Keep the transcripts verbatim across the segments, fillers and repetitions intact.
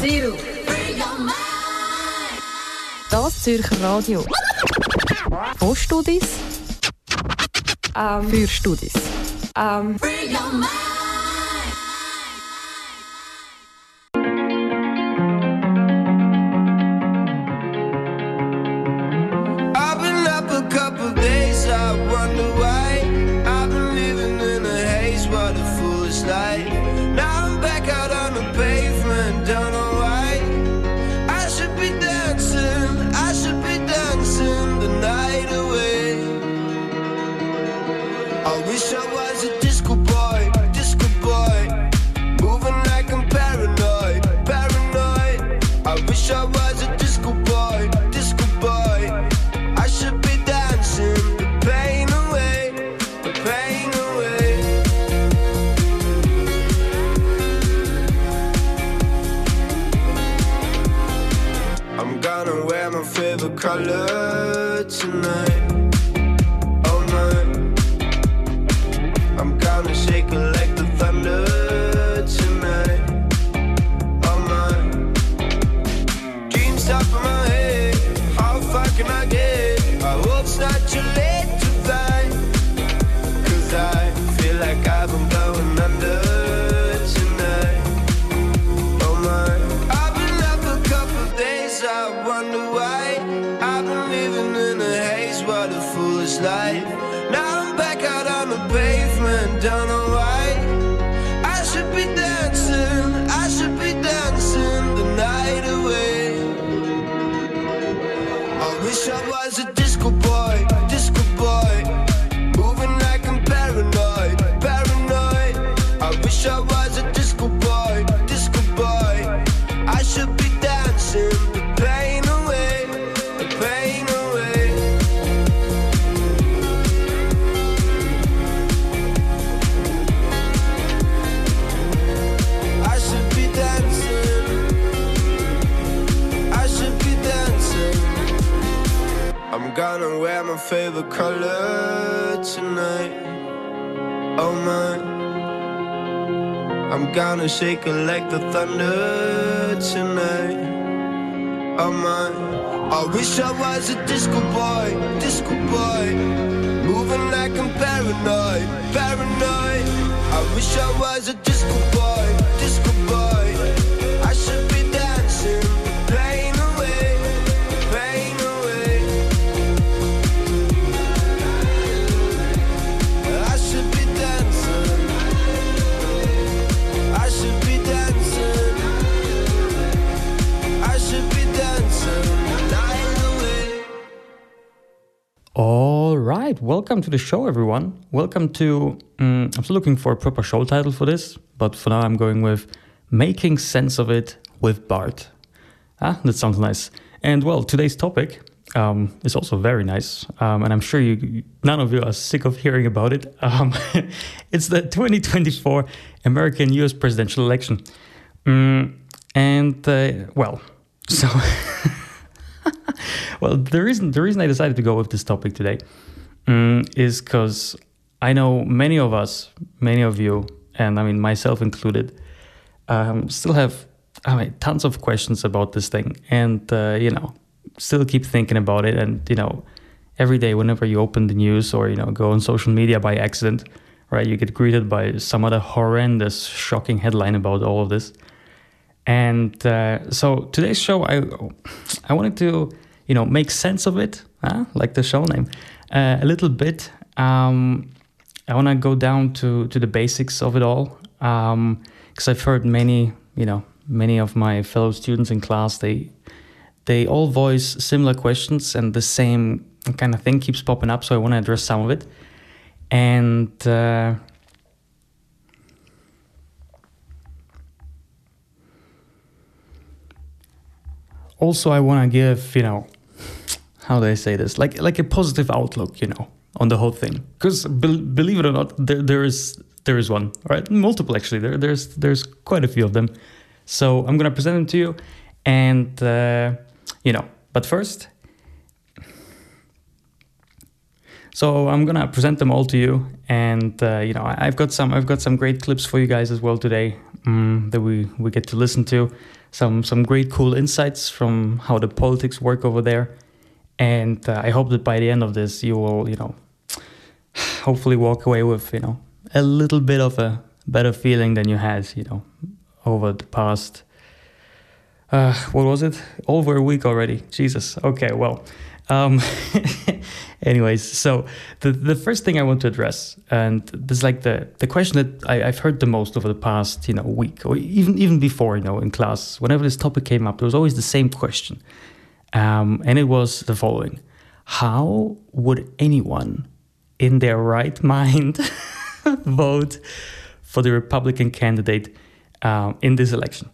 Zero. Das Zürcher Radio. Von Studis. Um, für Studis. Um, I've been up a couple days, I wonder why. I've been living in a haze, what a foolish life. Now I'm back out on the pavement, don't know why. I should be dancing, I should be dancing the night away. I wish I was a disco boy, disco boy, moving like I'm paranoid, paranoid. I wish I was a disco boy, disco boy. I should be dancing the pain away, the pain away. I'm gonna wear my favorite color tonight. Oh my, I'm gonna shake it like the thunder tonight. Oh my, dreams top of my head, how far can I get? I hope it's not too late to find, cause I feel like I've been going under tonight. Oh my, I've been up a couple days, I wonder why. I've been living in a haze, what a foolish life. Now I'm back out on the pavement, don't know why. I should be dancing, I should be dancing the night away. I wish I was a disco boy, disco boy, moving like I'm paranoid, paranoid. I wish I was a disco boy, disco boy. I should be dancing the pain away, the pain away. I should be dancing, I should be dancing. I'm gonna wear my favorite color tonight. Oh my, I'm gonna shake it like the thunder tonight. Oh my, I wish I was a disco boy, disco boy, moving like I'm paranoid, paranoid. I wish I was a disco boy, disco boy. I should be dancing the pain away, the pain away. I should be dancing, I should be dancing, I should be dancing the night away. All right, welcome to the show, everyone. Welcome to, um, I'm still looking for a proper show title for this, but for now I'm going with Making Sense of It with Bart. Ah, that sounds nice. And well, today's topic um, is also very nice, um, and I'm sure you, none of you are sick of hearing about it. Um, it's the twenty twenty-four American U S presidential election. Um, and, uh, well, so... Well, the reason the reason I decided to go with this topic today um, is because I know many of us, many of you, and I mean myself included, um, still have I mean tons of questions about this thing, and uh, you know, still keep thinking about it. And you know, every day whenever you open the news or you know go on social media by accident, right, you get greeted by some other horrendous, shocking headline about all of this. And uh, so today's show, I I wanted to. You know, make sense of it, huh? Like the show name, uh, a little bit. Um, I want to go down to, to the basics of it all, because um, I've heard many, you know, many of my fellow students in class, they they all voice similar questions and the same kind of thing keeps popping up. So I want to address some of it. And uh, also I want to give, you know, how do I say this? Like like a positive outlook, you know, on the whole thing. Because be- believe it or not, there, there is there is one, right? Multiple actually. There there's there's quite a few of them. So I'm gonna present them to you, and uh, you know. But first, so I'm gonna present them all to you, and uh, you know, I've got some I've got some great clips for you guys as well today. um, that we, we get to listen to. Some some great, cool insights from how the politics work over there. And uh, I hope that by the end of this, you will, you know, hopefully walk away with, you know, a little bit of a better feeling than you had, you know, over the past, uh, what was it? Over a week already. Jesus. Okay, well, um, anyways, so the the first thing I want to address, and this is like the, the question that I, I've heard the most over the past, you know, week, or even, even before, you know, in class, whenever this topic came up, there was always the same question. Um, and it was the following: how would anyone in their right mind vote for the Republican candidate um, in this election?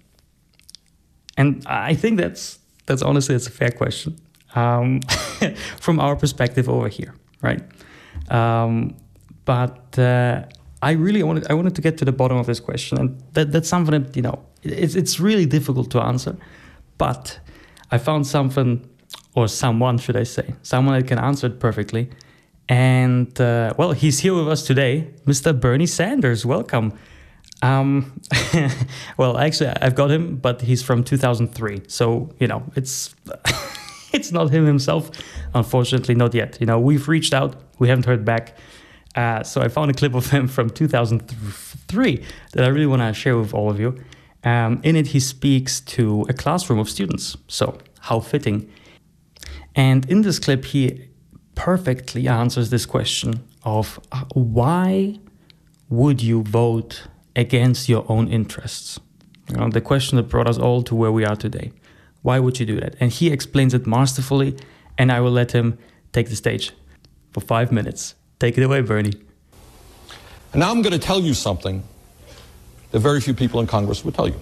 And I think that's that's honestly it's a fair question um, from our perspective over here, right? Um, but uh, I really wanted I wanted to get to the bottom of this question, and that, that's something that, you know, it's it's really difficult to answer, but I found something, or someone, should I say, someone that can answer it perfectly. And, uh, well, he's here with us today, Mister Bernie Sanders. Welcome. Um, well, actually, I've got him, but he's from two thousand three. So, you know, it's it's not him himself, unfortunately, not yet. You know, we've reached out. We haven't heard back. Uh, so I found a clip of him from two thousand three that I really want to share with all of you. Um, in it, he speaks to a classroom of students. So, how fitting. And in this clip, he perfectly answers this question of uh, why would you vote against your own interests? You know, the question that brought us all to where we are today. Why would you do that? And he explains it masterfully, and I will let him take the stage for five minutes. Take it away, Bernie. And now I'm going to tell you something that very few people in Congress would tell you.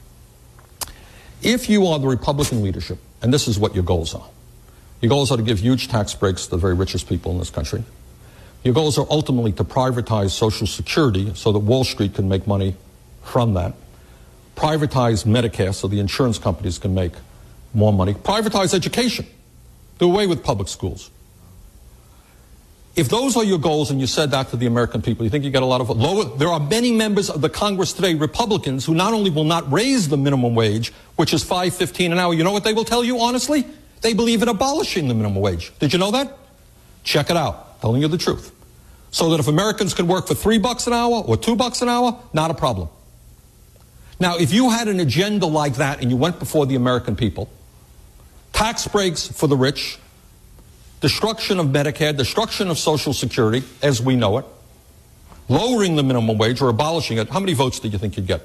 If you are the Republican leadership, and this is what your goals are, your goals are to give huge tax breaks to the very richest people in this country. Your goals are ultimately to privatize Social Security so that Wall Street can make money from that. Privatize Medicare so the insurance companies can make more money. Privatize education. Do away with public schools. If those are your goals and you said that to the American people, you think you get a lot of lower. There are many members of the Congress today, Republicans, who not only will not raise the minimum wage, which is five fifteen an hour, you know what they will tell you, honestly? They believe in abolishing the minimum wage. Did you know that? Check it out. Telling you the truth. So that if Americans can work for three bucks an hour or two bucks an hour, not a problem. Now, if you had an agenda like that and you went before the American people, tax breaks for the rich, destruction of Medicare, destruction of Social Security as we know it, lowering the minimum wage or abolishing it, how many votes do you think you'd get?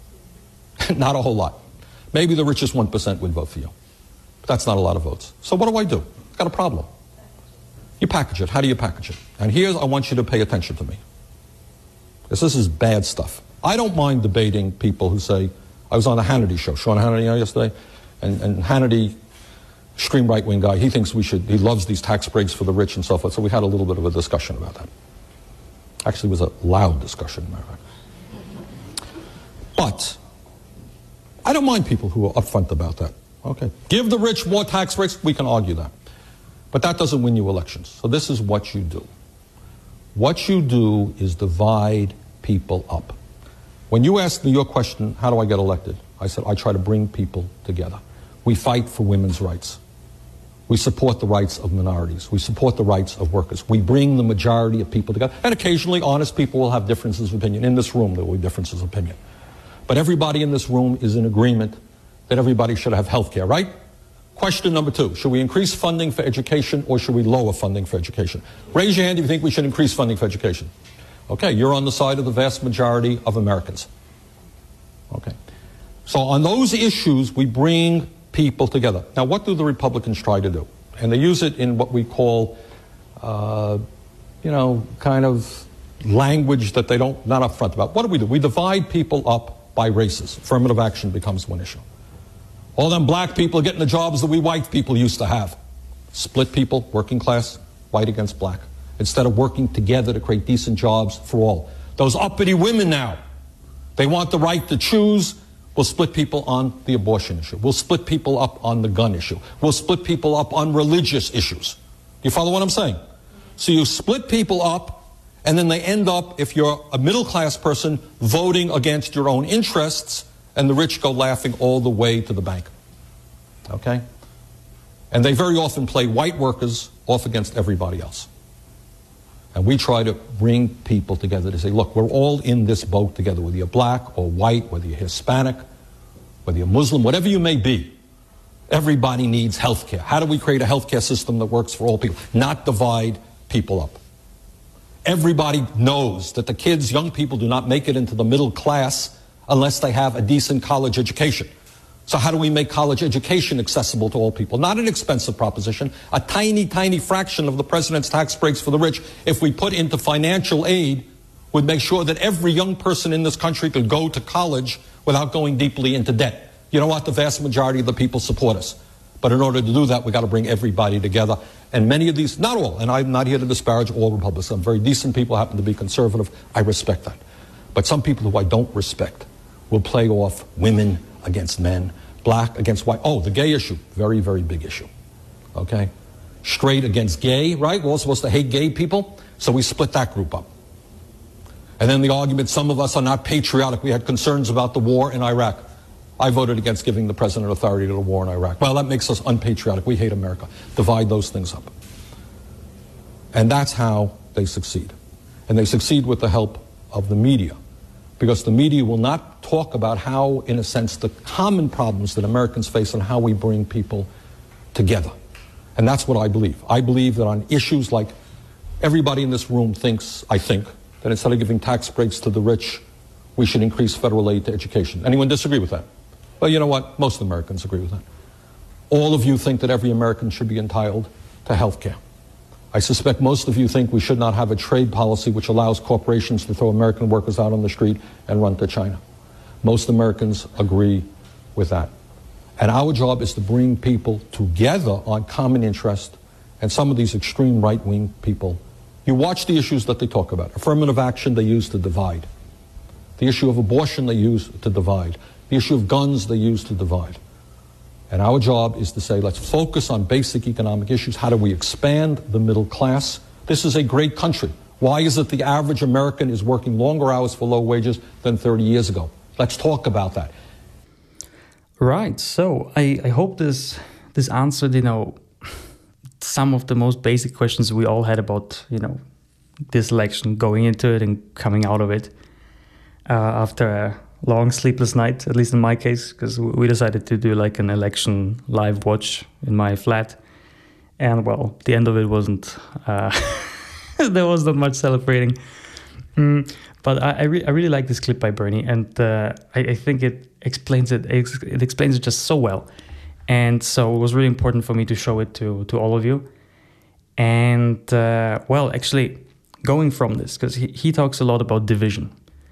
Not a whole lot. Maybe the richest one percent would vote for you. But that's not a lot of votes. So what do I do? I've got a problem. You package it. How do you package it? And here's, I want you to pay attention to me. Because this is bad stuff. I don't mind debating people who say, I was on a Hannity show, Sean Hannity yesterday, and, and Hannity, extreme right-wing guy, he thinks we should, he loves these tax breaks for the rich and so forth, so we had a little bit of a discussion about that. Actually, it was a loud discussion, matter of fact. But I don't mind people who are upfront about that. Okay, give the rich more tax breaks, we can argue that. But that doesn't win you elections. So this is what you do. What you do is divide people up. When you asked me your question, how do I get elected? I said, I try to bring people together. We fight for women's rights. We support the rights of minorities. We support the rights of workers. We bring the majority of people together. And occasionally, honest people will have differences of opinion. In this room, there will be differences of opinion. But everybody in this room is in agreement that everybody should have health care, right? Question number two, should we increase funding for education or should we lower funding for education? Raise your hand if you think we should increase funding for education. Okay, you're on the side of the vast majority of Americans. Okay. So on those issues, we bring people together. Now, what do the Republicans try to do? And they use it in what we call, uh, you know, kind of language that they don't, not upfront about. What do we do? We divide people up by races. Affirmative action becomes one issue. All them black people getting the jobs that we white people used to have. Split people, working class, white against black. Instead of working together to create decent jobs for all. Those uppity women now, they want the right to choose. We'll split people on the abortion issue. We'll split people up on the gun issue. We'll split people up on religious issues. Do you follow what I'm saying? So you split people up And then they end up, if you're a middle-class person, voting against your own interests, and the rich go laughing all the way to the bank. Okay? And they very often play white workers off against everybody else. And we try to bring people together to say, look, we're all in this boat together, whether you're black or white, whether you're Hispanic, whether you're Muslim, whatever you may be. Everybody needs health care. How do we create a health care system that works for all people? Not divide people up. Everybody knows that the kids, young people, do not make it into the middle class unless they have a decent college education. So how do we make college education accessible to all people? Not an expensive proposition, a tiny, tiny fraction of the president's tax breaks for the rich, if we put into financial aid, would make sure that every young person in this country could go to college without going deeply into debt. You know what? The vast majority of the people support us. But in order to do that, we've got to bring everybody together. And many of these, not all, and I'm not here to disparage all Republicans. Some very decent people happen to be conservative. I respect that. But some people who I don't respect will play off women against men, black against white. Oh, the gay issue, very, very big issue. Okay? Straight against gay, right? We're all supposed to hate gay people, so we split that group up. And then the argument, some of us are not patriotic. We had concerns about the war in Iraq. I voted against giving the president authority to the war in Iraq. Well, that makes us unpatriotic. We hate America. Divide those things up. And that's how they succeed. And they succeed with the help of the media. Because the media will not talk about how, in a sense, the common problems that Americans face and how we bring people together. And that's what I believe. I believe that on issues like everybody in this room thinks, I think, that instead of giving tax breaks to the rich, we should increase federal aid to education. Anyone disagree with that? Well, you know what? Most Americans agree with that. All of you think that every American should be entitled to health care. I suspect most of you think we should not have a trade policy which allows corporations to throw American workers out on the street and run to China. Most Americans agree with that. And our job is to bring people together on common interest, and some of these extreme right-wing people, you watch the issues that they talk about. Affirmative action they use to divide. The issue of abortion they use to divide. The issue of guns they use to divide. And our job is to say, let's focus on basic economic issues. How do we expand the middle class? This is a great country. Why is it the average American is working longer hours for low wages than thirty years ago? Let's talk about that. Right. So I, I hope this this answered, you know, some of the most basic questions we all had about, you know, this election, going into it and coming out of it uh, after a long sleepless night, at least in my case, because we decided to do like an election live watch in my flat. And well, the end of it wasn't, uh, there was not much celebrating. Mm, but I I, re- I really like this clip by Bernie, and uh, I, I think it explains it, it explains it just so well. And so it was really important for me to show it to, to all of you. And uh, well, actually going from this, because he, he talks a lot about division.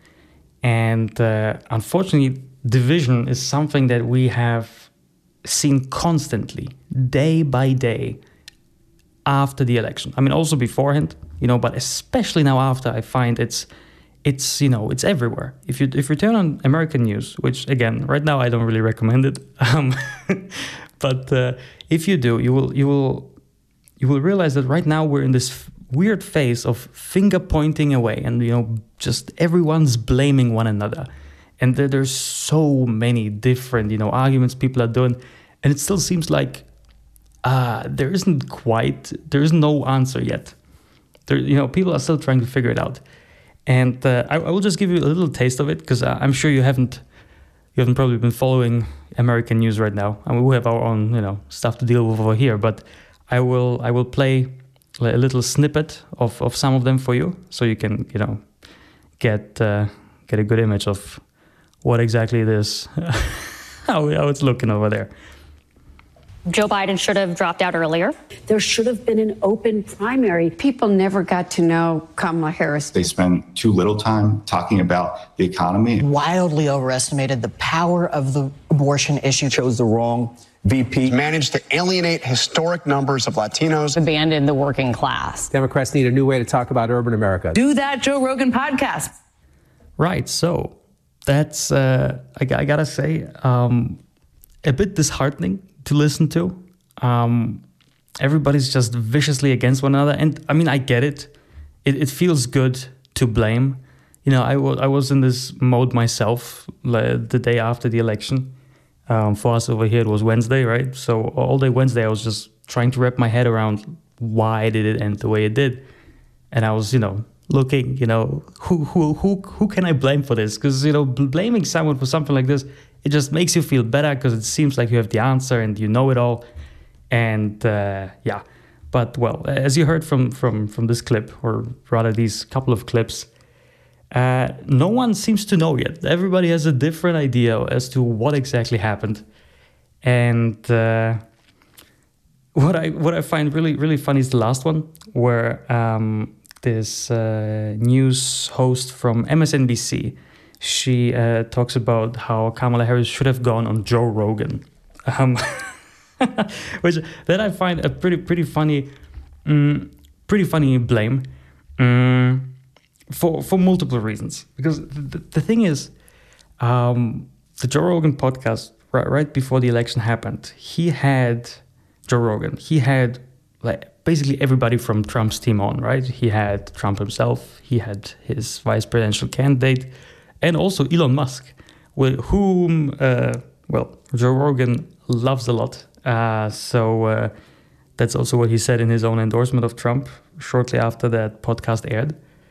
And uh, unfortunately, division is something that we have seen constantly, day by day, after the election. I mean, also beforehand, you know, but especially now after, I find it's, it's you know, it's everywhere. If you if you turn on American news, which again, right now I don't really recommend it, um, but uh, if you do, you will you will you will realize that right now we're in this f- weird phase of finger pointing away, and you know, just everyone's blaming one another, and there, there's so many different you know arguments people are doing, and it still seems like uh, there isn't quite there is no answer yet. There, you know, people are still trying to figure it out. And uh, I, I will just give you a little taste of it, because I'm sure you haven't, you haven't probably been following American news right now. I mean, we have our own, you know, stuff to deal with over here. But I will, I will play a little snippet of, of some of them for you, so you can, you know, get uh, get a good image of what exactly it is, how how it's looking over there. Joe Biden should have dropped out earlier. There should have been an open primary. People never got to know Kamala Harris. They spent too little time talking about the economy. Wildly overestimated the power of the abortion issue. Chose the wrong V P. Managed to alienate historic numbers of Latinos. Abandoned the working class. Democrats need a new way to talk about urban America. Do that Joe Rogan podcast. Right, so that's, uh, I, I gotta say, um, a bit disheartening to listen to. Um, everybody's just viciously against one another. And I mean, I get it. it, it feels good to blame. You know, I, w- I was in this mode myself like, the day after the election. Um, for us over here, it was Wednesday, right? So all day Wednesday, I was just trying to wrap my head around why did it end the way it did. And I was, you know, looking, you know, who who who who can I blame for this? Because, you know, blaming someone for something like this, it just makes you feel better because it seems like you have the answer and you know it all. And uh, yeah, but well, as you heard from from from this clip, or rather these couple of clips, Uh, no one seems to know yet. Everybody has a different idea as to what exactly happened. And uh, what I what I find really, really funny is the last one, where um, this uh, news host from M S N B C, she uh, talks about how Kamala Harris should have gone on Joe Rogan. Um, which that I find a pretty, pretty funny, um, pretty funny blame. Um, For for multiple reasons. Because the, the thing is, um, the Joe Rogan podcast, right, right before the election happened, he had Joe Rogan. He had like basically everybody from Trump's team on, right? He had Trump himself. He had his vice presidential candidate, and also Elon Musk, with whom, uh, well, Joe Rogan loves a lot. Uh, so uh, that's also what he said in his own endorsement of Trump shortly after that podcast aired.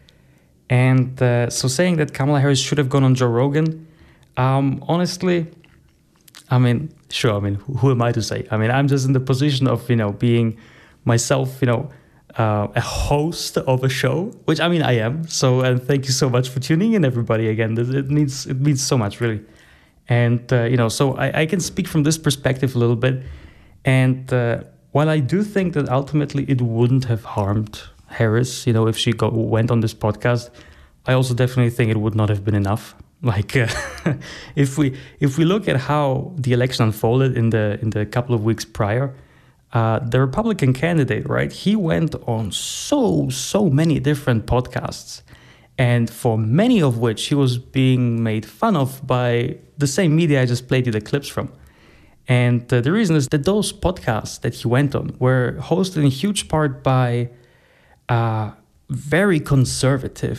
And uh, so saying that Kamala Harris should have gone on Joe Rogan, um, honestly, I mean, sure, I mean, who, who am I to say? I mean, I'm just in the position of, you know, being myself, you know, uh, a host of a show, which, I mean, I am. So, and thank you so much for tuning in, everybody, again. It means, it means so much, really. And, uh, you know, so I, I can speak from this perspective a little bit. And uh, while I do think that ultimately it wouldn't have harmed Harris, you know, if she go, went on this podcast, I also definitely think it would not have been enough. Like, uh, if we if we look at how the election unfolded in the in the couple of weeks prior, uh, the Republican candidate, right, he went on so so many different podcasts, and for many of which he was being made fun of by the same media I just played you the clips from. And uh, the reason is that those podcasts that he went on were hosted in huge part by Uh, very conservative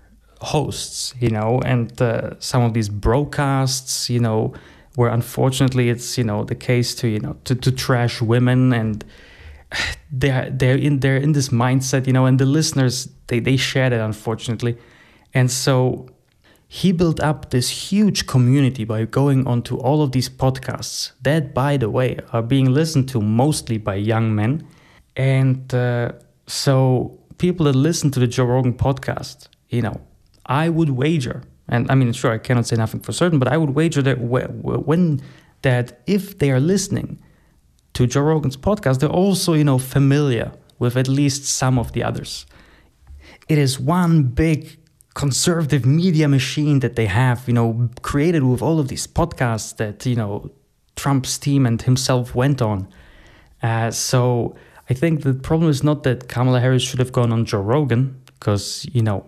hosts, you know, and uh, some of these broadcasts, you know, where unfortunately it's, you know, the case to, you know, to, to trash women, and they're they're in they're in this mindset, you know, and the listeners they they share that, unfortunately. And so he built up this huge community by going onto all of these podcasts that, by the way, are being listened to mostly by young men. And uh, so people that listen to the Joe Rogan podcast, you know, I would wager, and I mean, sure, I cannot say nothing for certain, but I would wager that when that if they are listening to Joe Rogan's podcast, they're also, you know, familiar with at least some of the others. It is one big conservative media machine that they have, you know, created with all of these podcasts that, you know, Trump's team and himself went on. Uh, so I think the problem is not that Kamala Harris should have gone on Joe Rogan, because, you know,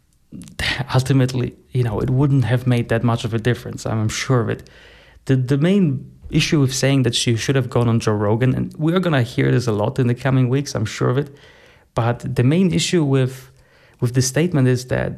ultimately, you know, it wouldn't have made that much of a difference. I'm sure of it. The the main issue with saying that she should have gone on Joe Rogan, and we're going to hear this a lot in the coming weeks, I'm sure of it. But the main issue with with this statement is that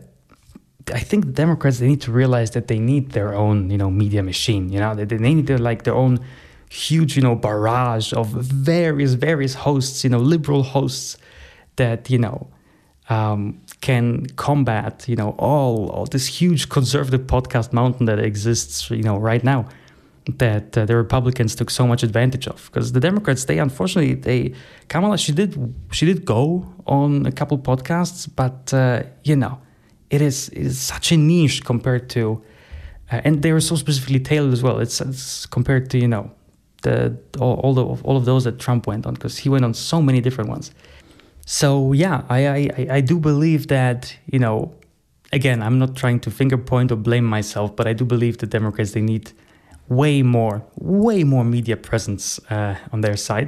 I think the Democrats, they need to realize that they need their own, you know, media machine, you know, that they need their, like their own huge, you know, barrage of various, various hosts, you know, liberal hosts that, you know, um, can combat, you know, all, all this huge conservative podcast mountain that exists, you know, right now, that uh, the Republicans took so much advantage of. Because the Democrats, they unfortunately, they, Kamala, she did, she did go on a couple podcasts, but, uh, you know, it is, it is such a niche compared to, uh, and they were so specifically tailored as well. It's, it's compared to, you know, The, all, all, the, all of those that Trump went on, because he went on so many different ones. So yeah, I, I I do believe that, you know, again, I'm not trying to finger point or blame myself, but I do believe the Democrats, they need way more, way more media presence uh, on their side.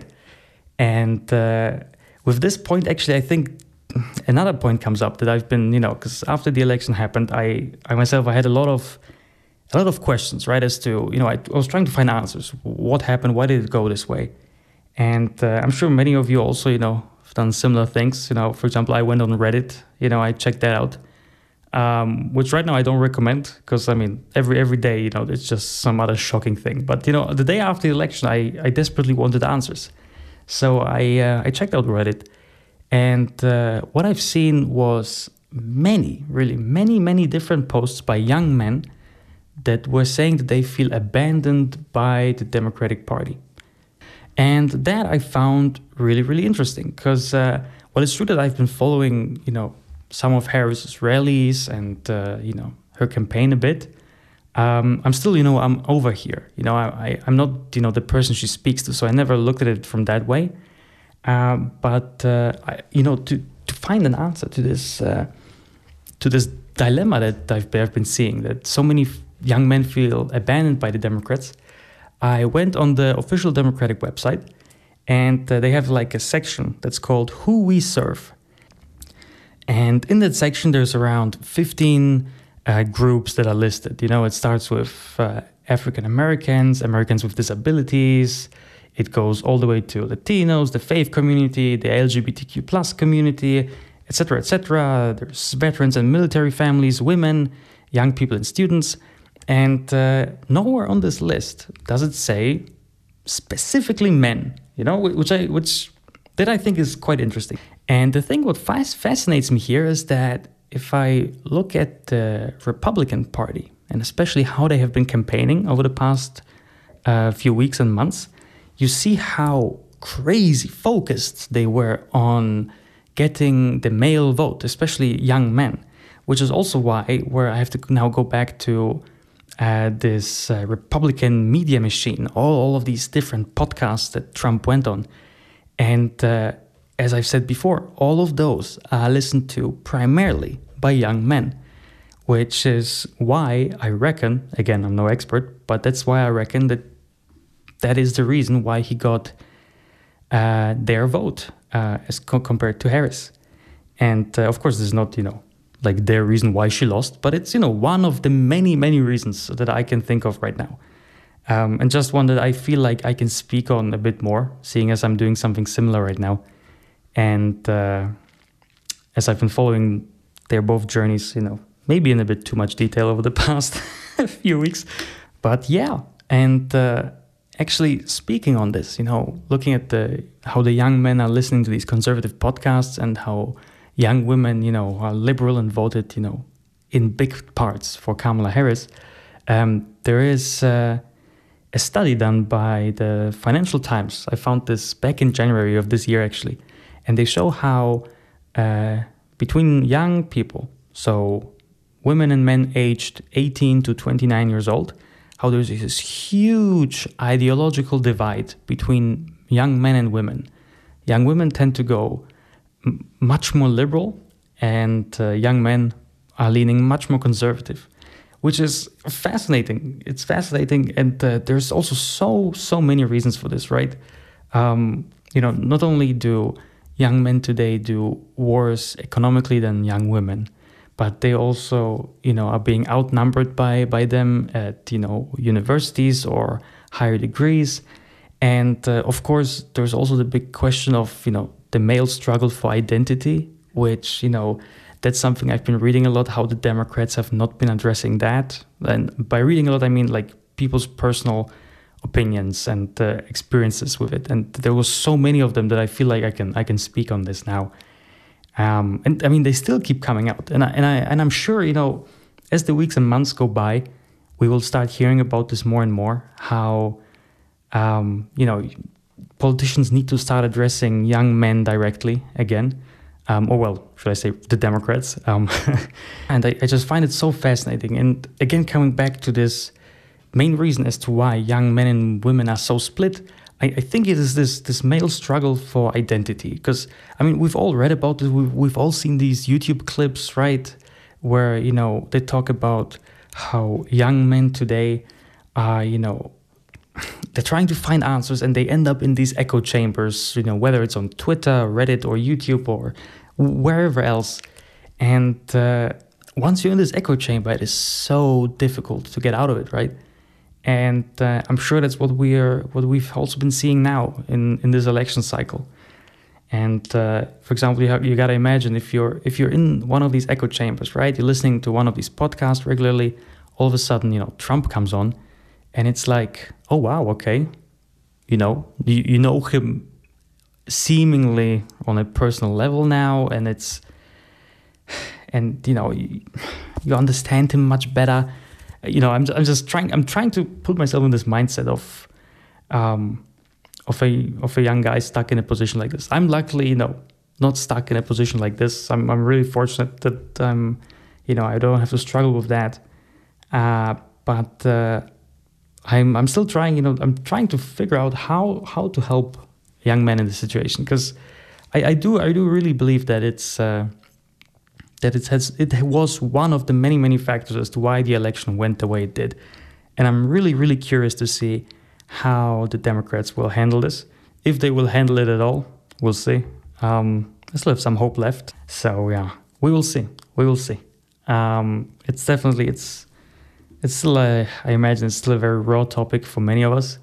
And uh, with this point, actually, I think another point comes up that I've been, you know, because after the election happened, I, I myself, I had a lot of A lot of questions, right, as to, you know, I, I was trying to find answers. What happened? Why did it go this way? And uh, I'm sure many of you also, you know, done similar things. You know, for example, I went on Reddit. You know, I checked that out, um, which right now I don't recommend because I mean, every every day, you know, it's just some other shocking thing. But you know, the day after the election, I I desperately wanted answers, so I uh, I checked out Reddit, and uh, what I've seen was many, really many, many different posts by young men that were saying that they feel abandoned by the Democratic Party. And that I found really, really interesting because, uh, well, it's true that I've been following, you know, some of Harris's rallies and, uh, you know, her campaign a bit. Um, I'm still, you know, I'm over here. You know, I, I, I'm not, you know, the person she speaks to, so I never looked at it from that way. Um, but, uh, I, you know, to, to find an answer to this, uh, to this dilemma that I've, I've been seeing, that so many young men feel abandoned by the Democrats, I went on the official Democratic website, and uh, they have like a section that's called Who We Serve. And in that section, there's around fifteen uh, groups that are listed. You know, it starts with uh, African Americans, Americans with disabilities. It goes all the way to Latinos, the faith community, the L G B T Q plus community, et cetera, et cetera. There's veterans and military families, women, young people and students. And uh, nowhere on this list does it say specifically men, you know, which I which that I think is quite interesting. And the thing what fascinates me here is that if I look at the Republican Party, and especially how they have been campaigning over the past uh, few weeks and months, you see how crazy focused they were on getting the male vote, especially young men, which is also why where I have to now go back to Uh, this uh, Republican media machine, all, all of these different podcasts that Trump went on. And uh, as I've said before, all of those are listened to primarily by young men, which is why I reckon, again, I'm no expert, but that's why I reckon that that is the reason why he got uh, their vote uh, as co- compared to Harris. And uh, of course, there's not, you know, like their reason why she lost, but it's, you know, one of the many, many reasons that I can think of right now. Um, and just one that I feel like I can speak on a bit more, seeing as I'm doing something similar right now. And uh, as I've been following their both journeys, you know, maybe in a bit too much detail over the past few weeks. But yeah, and uh, actually speaking on this, you know, looking at the how the young men are listening to these conservative podcasts and how young women, you know, are liberal and voted, you know, in big parts for Kamala Harris. Um, there is uh, a study done by the Financial Times. I found this back in January of this year, actually. And they show how uh, between young people, so women and men aged eighteen to twenty-nine years old, how there's this huge ideological divide between young men and women. Young women tend to go much more liberal, and uh, young men are leaning much more conservative, which is fascinating. It's fascinating, and uh, there's also so, so many reasons for this, right? Um, you know, not only do young men today do worse economically than young women, but they also, you know, are being outnumbered by, by them at, you know, universities or higher degrees. And uh, of course, there's also the big question of, you know, the male struggle for identity, which, you know, that's something I've been reading a lot, how the Democrats have not been addressing that. And by reading a lot, I mean like people's personal opinions and uh, experiences with it. And there was so many of them that I feel like I can I can speak on this now. Um, and I mean, they still keep coming out. And I, and I and I'm sure, you know, as the weeks and months go by, we will start hearing about this more and more, how, um, you know, politicians need to start addressing young men directly again. Um, or well, should I say the Democrats. Um, and I, I just find it so fascinating. And again, coming back to this main reason as to why young men and women are so split, I, I think it is this this male struggle for identity. Because, I mean, we've all read about it. We've, we've all seen these YouTube clips, right? Where, you know, they talk about how young men today are, you know, they're trying to find answers and they end up in these echo chambers, you know, whether it's on Twitter, Reddit, or YouTube, or wherever else. And uh, once you're in this echo chamber, it is so difficult to get out of it, right? And uh, I'm sure that's what we are, what we've also been seeing now in, in this election cycle. And uh, for example, you, have, you got to imagine if you're if you're in one of these echo chambers, right? You're listening to one of these podcasts regularly. All of a sudden, you know, Trump comes on, and it's like, oh wow, okay, you know, you, you know him seemingly on a personal level now, and it's and you know you, you understand him much better. You know, I'm I'm just trying I'm trying to put myself in this mindset of. Um, of a of a young guy stuck in a position like this. I'm luckily, you know, not stuck in a position like this. I'm I'm really fortunate that um, you know, I don't have to struggle with that. Uh, but uh, I'm I'm still trying, you know, I'm trying to figure out how how to help young men in this situation, because I, I do I do really believe that it's uh, that it has it was one of the many many factors as to why the election went the way it did, and I'm really really curious to see how the Democrats will handle this. If they will handle it at all, we'll see. Um, I still have some hope left. So yeah, we will see. We will see. Um, it's definitely, it's it's still, a, I imagine it's still a very raw topic for many of us.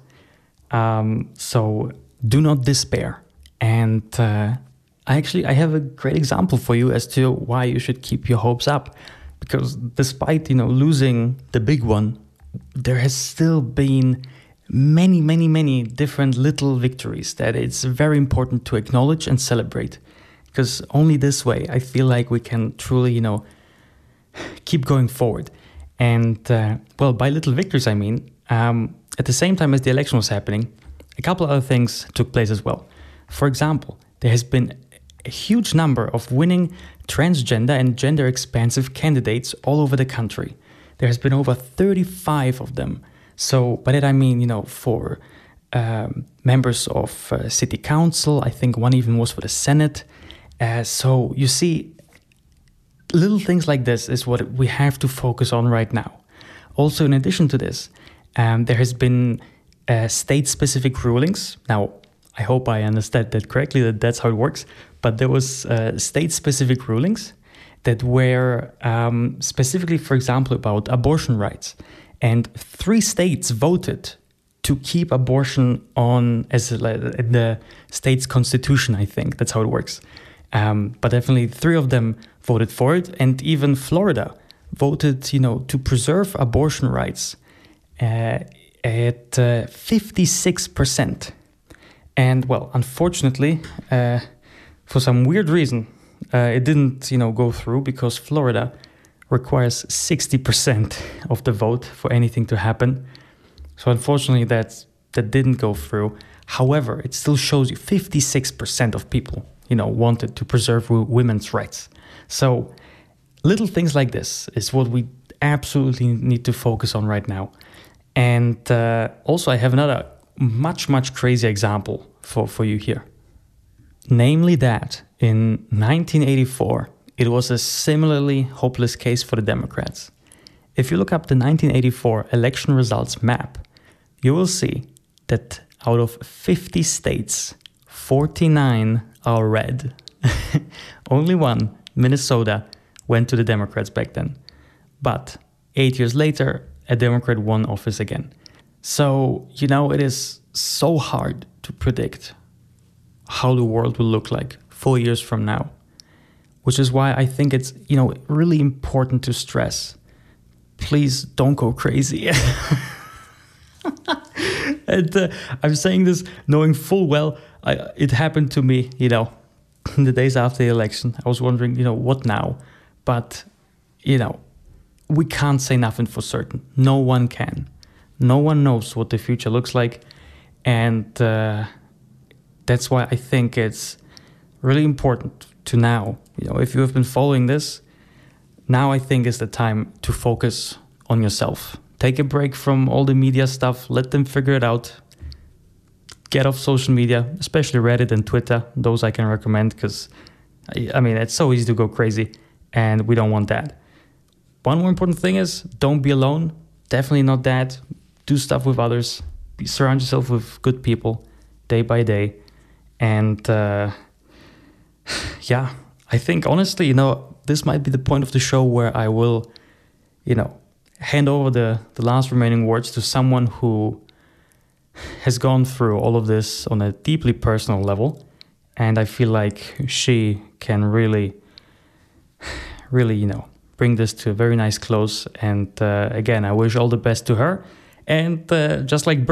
Um, so do not despair. And uh, I actually, I have a great example for you as to why you should keep your hopes up. Because despite, you know, losing the big one, there has still been many, many, many different little victories that it's very important to acknowledge and celebrate. Because only this way, I feel like we can truly, you know, keep going forward. And, uh, well, by little victories, I mean, um, at the same time as the election was happening, a couple of other things took place as well. For example, there has been a huge number of winning transgender and gender-expansive candidates all over the country. There has been over thirty-five of them. So by that I mean, you know, for um, members of uh, city council, I think one even was for the Senate. Uh, so you see, little things like this is what we have to focus on right now. Also, in addition to this, um, there has been uh, state-specific rulings. Now, I hope I understand that correctly, that that's how it works. But there was uh, state-specific rulings that were um, specifically, for example, about abortion rights. And three states voted to keep abortion on as a, in the state's constitution, I think. That's how it works. Um, but definitely three of them voted for it. And even Florida voted, you know, to preserve abortion rights uh, at uh, fifty-six percent. And, well, unfortunately, uh, for some weird reason, uh, it didn't, you know, go through because Florida requires sixty percent of the vote for anything to happen. So unfortunately that that didn't go through. However, it still shows you fifty-six percent of people, you know, wanted to preserve w- women's rights. So little things like this is what we absolutely need to focus on right now. And uh, also I have another much, much crazier example for, for you here. Namely that in nineteen eighty-four, it was a similarly hopeless case for the Democrats. If you look up the nineteen eighty-four election results map, you will see that out of fifty states, forty-nine are red. Only one, Minnesota, went to the Democrats back then. But eight years later, a Democrat won office again. So, you know, it is so hard to predict how the world will look like four years from now. Which is why I think it's, you know, really important to stress. Please don't go crazy. And uh, I'm saying this knowing full well I, it happened to me, you know, in the days after the election. I was wondering, you know, what now? But, you know, we can't say nothing for certain. No one can. No one knows what the future looks like. And uh, that's why I think it's really important to now, you know, if you have been following this, now I think is the time to focus on yourself. Take a break from all the media stuff. Let them figure it out. Get off social media, especially Reddit and Twitter. Those I can recommend because, I, I mean, it's so easy to go crazy and we don't want that. One more important thing is don't be alone. Definitely not that. Do stuff with others. Be, surround yourself with good people day by day. And uh, yeah, I think honestly, you know, this might be the point of the show where I will, you know, hand over the, the last remaining words to someone who has gone through all of this on a deeply personal level. And I feel like she can really, really, you know, bring this to a very nice close. And uh, again, I wish all the best to her. And uh, just like